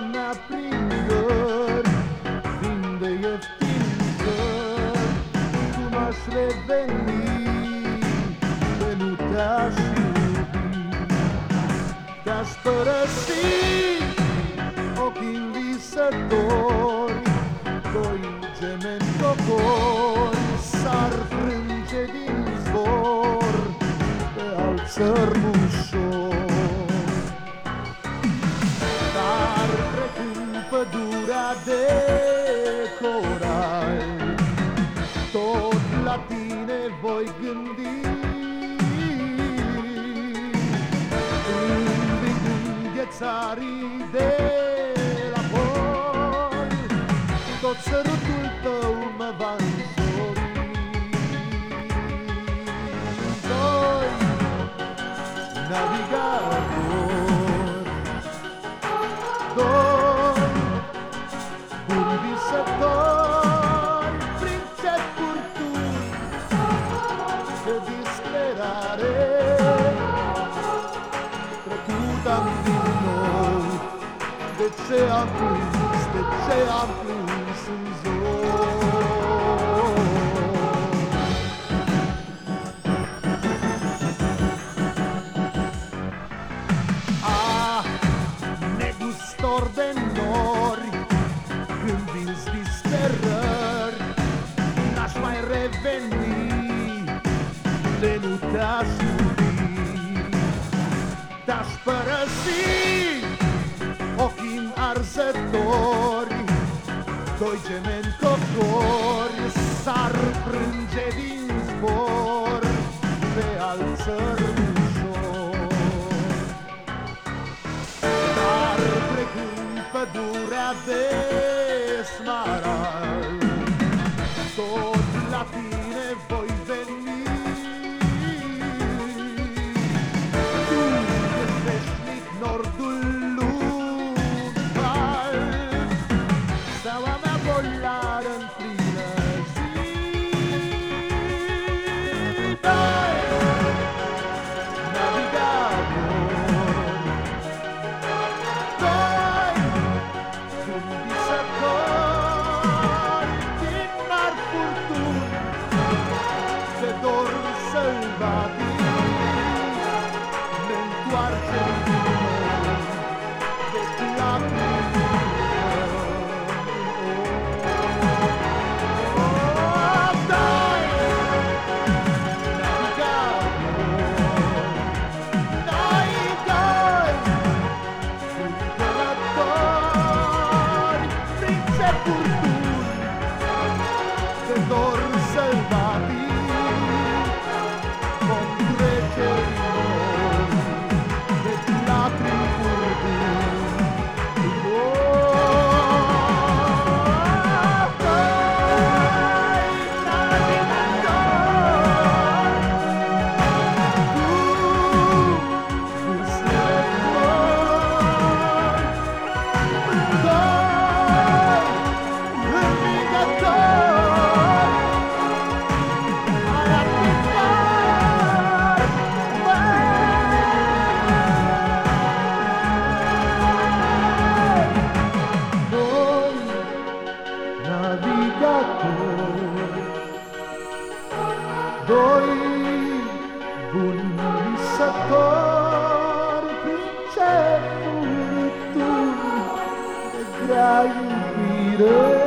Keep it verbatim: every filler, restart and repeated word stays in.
n-aprinderi, vin de ieftin zări, cum aș reveni, că nu te-aș iubi. Te-aș părăsi, ochii visători, doi gemeni cocori, s-ar frânge din zbor pe alt țărmușor. Dar trecând pădurea de corai, tot la tine voi gândi, învingând ghețarii de la poi, tot sărutul tău mă va înzori. Doi navigatori, doi buni visători, prin ce furtuni de disperare trecut am din nou. De ce am plâns, de ce am plâns în zor? Ah, negustor de nori, când vinzi disperări, n-aș mai reveni, de nu te-aș iubi. Te-aș părăsi, ochii arzători, doi gemeni cocori, s-ar frânge din zbor pe alt țărmușor. Dar trecând pădurea de smarald, tot la tine voi veni. Tu ești veșnic, nordul lumii cald, steaua mea polară în plină zi. Doi navigatori, doi buni visători, din mari furtuni de dorm sălbatic, ne întoarcem din nou de lacrimi. Dorm sălbatic, vom trece noi de lacrimi furtuni. Doi navigatori, tu vâslele flori, doi învingători. Doi buni visători, prin ce furtuni de grea iubire